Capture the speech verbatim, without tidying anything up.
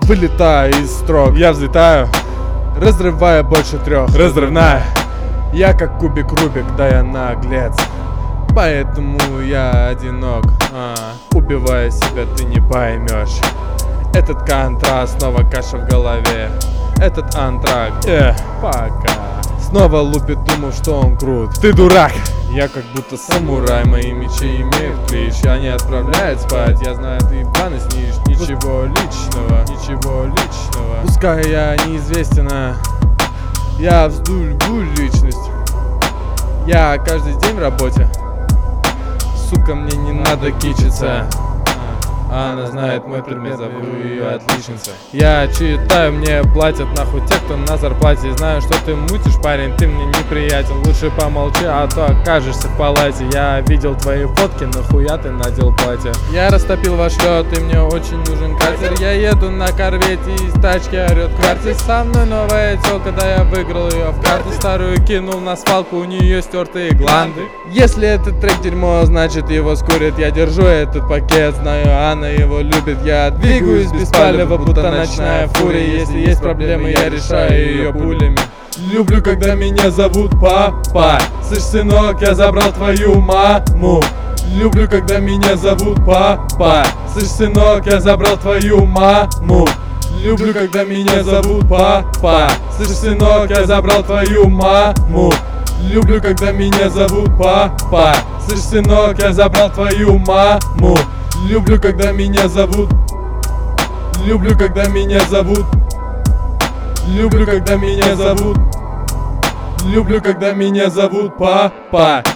Вылетаю из строк, я взлетаю, разрывая больше трех. Разрывная. Я как кубик Рубик, да я наглец, поэтому я одинок. а, Убивая себя, ты не поймешь. Этот контраст, снова каша в голове. Этот антракт, эх, пока. Снова лупит, думал, что он крут. Ты дурак! Я как будто самурай, мои мечи имеют клич. Они отправляют спать, я знаю, ты ебаный снишь. Ничего личного, ничего личного. Пускай я неизвестен, а я вздую любую личность. Я каждый день в работе. Сука, мне не надо кичиться. Она знает мой предмет, зову ее отличница. Я читаю, мне платят нахуй те, кто на зарплате. Знаю, что ты мутишь, парень, ты мне неприятен. Лучше помолчи, а то окажешься в палате. Я видел твои фотки, нахуя ты надел платье. Я растопил ваш лед, и мне очень нужен катер. Я еду на корвете, из тачки орет квартир. Со мной новая тёлка, да я выиграл ее в карты. Старую кинул на свалку, у нее стертые гланды. Если этот трек дерьмо, значит его скурят. Я держу этот пакет, знаю, она его любит. Я двигаюсь без палева, будто ночная фурия. Если есть проблемы, я решаю ее пулями. Люблю, когда меня зовут папа. Слышь, сынок, я забрал твою маму. Люблю, когда меня зовут папа. Слышь, сынок, я забрал твою маму. Люблю, когда меня зовут папа. Слышь, сынок, я забрал твою маму. Люблю, когда меня зовут папа. Слышь, сынок, я забрал твою маму. Люблю, когда меня зовут. Люблю, когда меня зовут. Люблю, когда меня зовут. Люблю, когда меня зовут папа.